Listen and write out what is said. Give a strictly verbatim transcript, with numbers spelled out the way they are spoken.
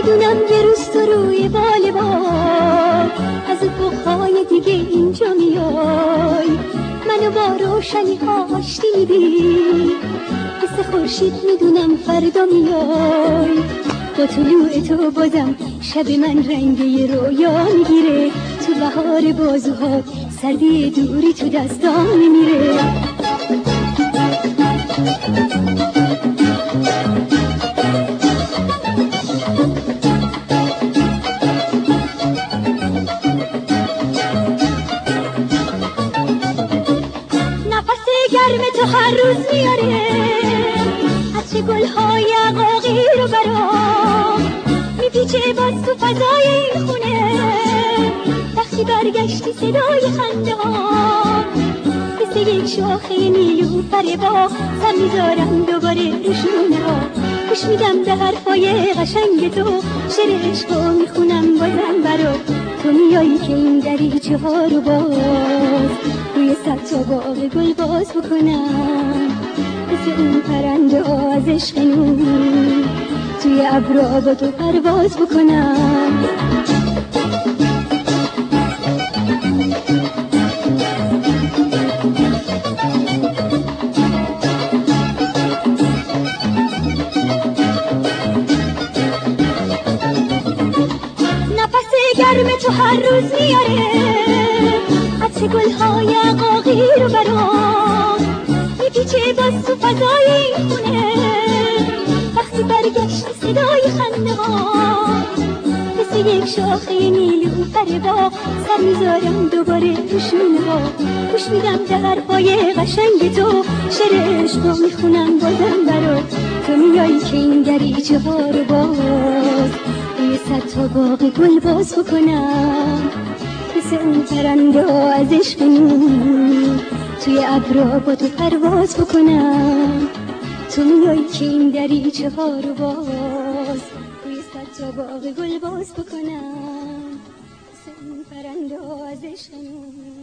میدونم یه روز تو روی بال بال از افقهای دیگه اینجا میای، منو با روشنی ها آشتی میدی، مثل خورشید میدونم فردا میای. با طلوع تو بازم شب من رنگی رویا میگیره، تو بهار بازوها سردی دوری تو دستام میمیره. نفس گرم تو هر روز میاره از چه گلهای عقاقی رو برام، میپیچه باز تو فضای این خونه، وقتی برگشتی صدای خنده ها مثل یک شاخه نیلوفر باغ، سر میذارم دوباره روشونه ها، گوش میدم به حرفای قشنگ تو، شعر عشقو میخونم بازم برا تو، میایی که این دریچه ها رو باز روی صد تا باغ گل باز بکنم، مثل اون پرنده ها از عشق نور توی ابرا با تو پرواز بکنم. نفس گرم تو هر روز میاره عطر گلهای عقاقی رو برام، میپیچه باز تو فضای این خونه، وقتی برگشت صدای خنده ها مثل یک شاخه نیلوفر باغ، سر میذارم دوباره تو شونه ها، گوش میدم به حرفای قشنگ تو، شعر عشقو میخونم بازم برا تو، میایی که این دریچه ها رو باز روی صد تا باغ گل باز بکنم، مثل اون پرنده ها از عشق نور توی ابرا با تو پرواز بکنم. تو میایی که این دریچه ها رو باز روی صد تا باغ گل باز بکنم، مثل اون پرنده ها از عشق نور